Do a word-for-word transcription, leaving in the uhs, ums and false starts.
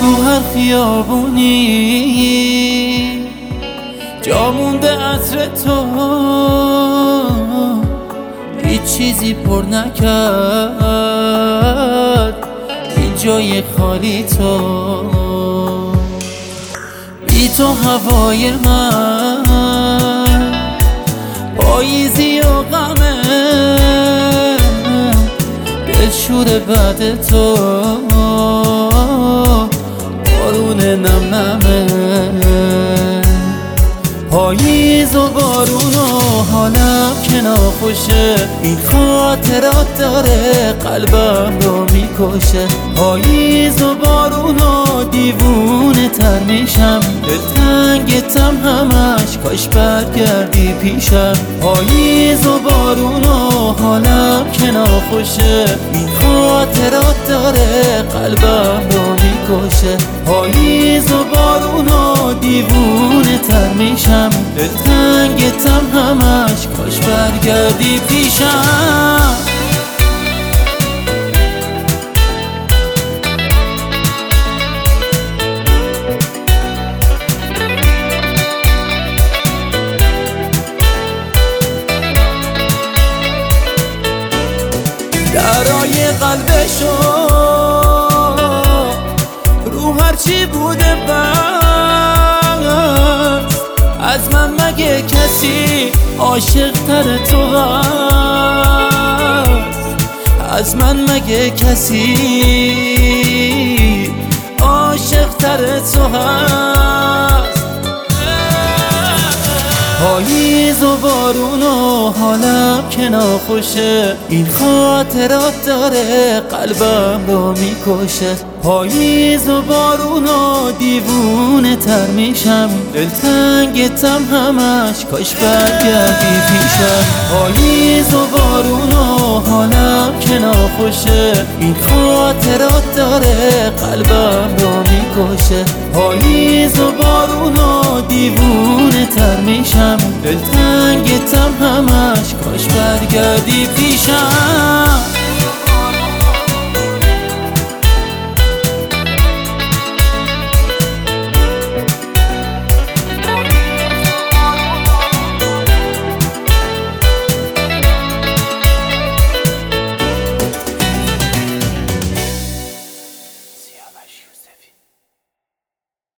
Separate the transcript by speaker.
Speaker 1: تو هر خیابونی جا مونده عطر تو، هیچ چیزی پر نکرد این جای خالی تو. بی تو هوای من پاییزی و غمه، دلشور بعد تو بارون نم نمه. پاییز و بارون و حالم که ناخوشه، این خاطرات داره قلبم رو میکشه. پاییز و بارون و دیوونه تر میشم، دلتنگتم همش کاش برگردی پیشم. پاییز و بارون و حالم که ناخوشه، این خاطرات داره قلبم رو میکشه. پاییز و بارون و دیوونه تر میشم، دلتنگتم همش کاش برگردی پیشم. درای قلبشو رو هرچی بوده بس، از من مگه کسی عاشق تر تو هست؟ از من مگه کسی عاشق تر تو هست؟ پاییز و بارون و حالم که ناخوشه، این خاطرات داره قلبم رو میکشه. پاییز و بارون و دیوونه تر میشم، دلتنگتم همش کاش برگردی پیشم. پاییز و بارون و حالم که ناخوشه، این خاطرات داره قلبم رو میکشه. پاییز و بارون و دیوونه تر میشم، دلتنگتم همش کاش برگردی پیشم.